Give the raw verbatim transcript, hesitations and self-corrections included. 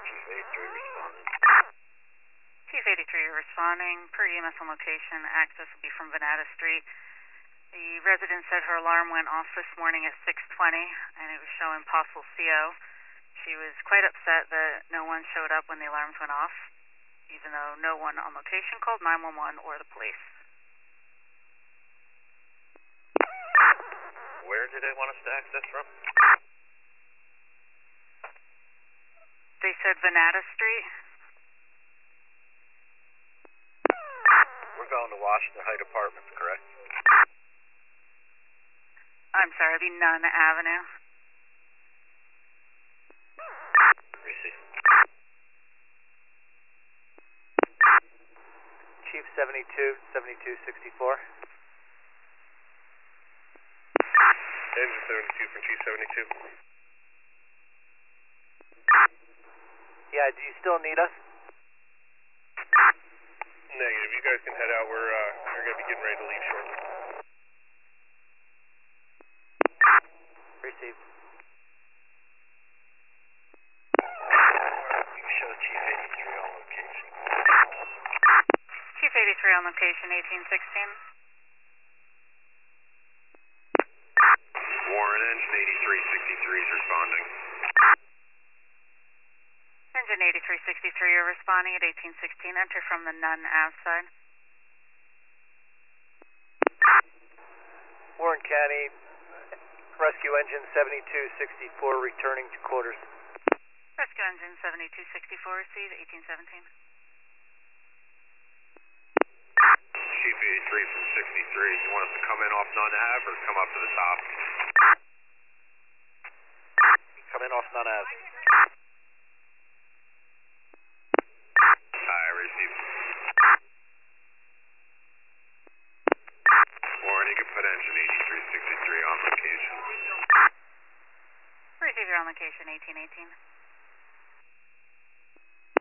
Chief eighty-three responding. Chief eighty-three responding. Per E M S on location, access will be from Venata Street. The resident said her alarm went off this morning at six twenty, and it was showing possible C O. She was quite upset that no one showed up when the alarms went off, even though no one on location called nine one one or the police. Where do they want us to access from? They said Venata Street. We're going to Washington Heights Apartments, correct? I'm sorry, it'd be Nunn Avenue. Receive. Chief seventy-two, seventy-two sixty-four. Engine seventy-two from Chief seventy-two. Yeah, do you still need us? Negative. You guys can head out. We're, uh, we're going to be getting ready to leave shortly. Received. You show Chief eighty-three on location. Chief eighty-three on location, eighteen sixteen. Warren, engine eighty-three sixty-three is responding. Engine eighty-three sixty-three, you're responding at eighteen sixteen. Enter from the Nunn Ave side. Warren County, rescue engine seventy-two sixty-four returning to quarters. Rescue engine seventy-two sixty-four, receive eighteen seventeen. Chief eighty-three from sixty-three. You want us to come in off Nunn Ave or come up to the top? Come in off Nunn Ave. I received. Warren, you can put engine eighty-three sixty-three on location. Receive your on location, eighteen eighteen.